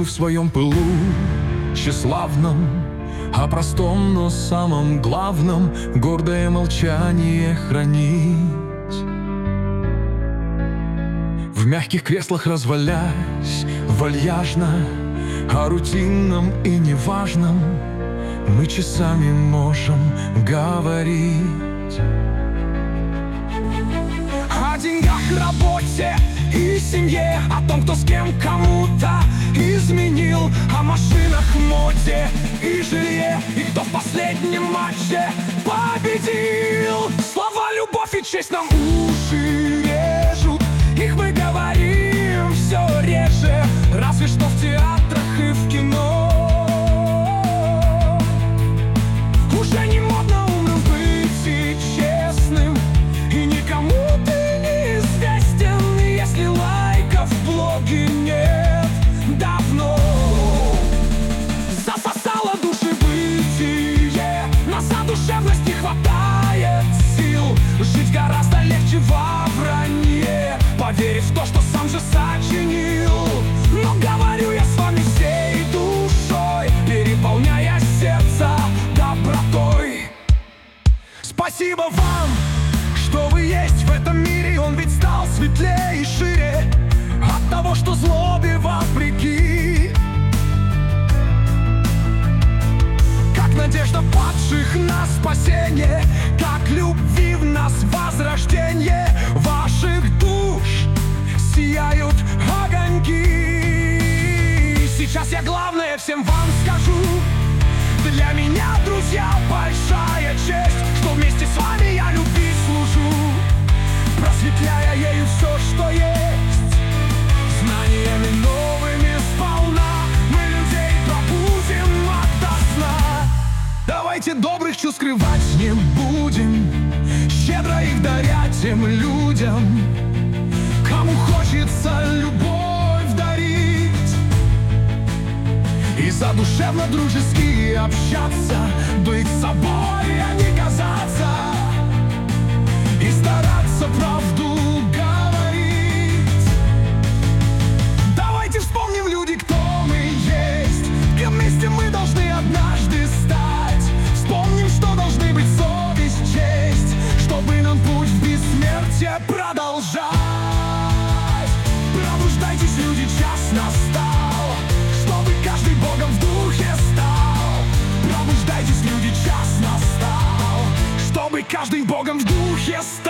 мы в своем пылу тщеславном, о простом, но самом главном гордое молчание хранить. В мягких креслах развалясь вальяжно, о рутинном и неважном мы часами можем говорить. О деньгах, работе и семье, о том, кто с кем кому-то изменил, о машинах, моде и жилье, и кто в последнем матче победил. Слова «любовь» и «честь» нам уши режут, их мы говорим все реже, разве что в театрах и в кино. Уже не модно умным быть и честным, и никому ты не известен, если лайков в блоге нет давно. Засосало души бытие, на задушевность не хватает сил, жить гораздо легче во вранье, поверив в то, что сам же сочинил. Но говорю я с вами всей душой, переполняя сердце добротой. Спасибо вам, что вы есть в этом мире, он ведь стал светлее и шире от того, что злобе вопреки. Как надежда падших на спасение, как любви в нас возрождение, ваших душ сияют огоньки. Сейчас я главное всем вам скажу: для меня, друзья, большая честь, что вместе с вами я любви служу, просветляя ею все, что есть. Знаниями новыми сполна мы людей пробудим ото сна. Давайте добрых чувств скрывать не будем, щедро их дарять тем людям, кому хочется любовь дарить, и задушевно дружески общаться, быть собой, а не казаться, и стараться правду говорить. Давайте вспомним, люди, кто мы есть, кем вместе мы должны однажды стать. Вспомним, что должны быть совесть, честь, чтобы нам путь в бессмертие продолжать. Пробуждайтесь, люди, час настал, чтобы каждый Богом в духе стал. Пробуждайтесь, люди, час настал, чтобы каждый Богом в духе стал.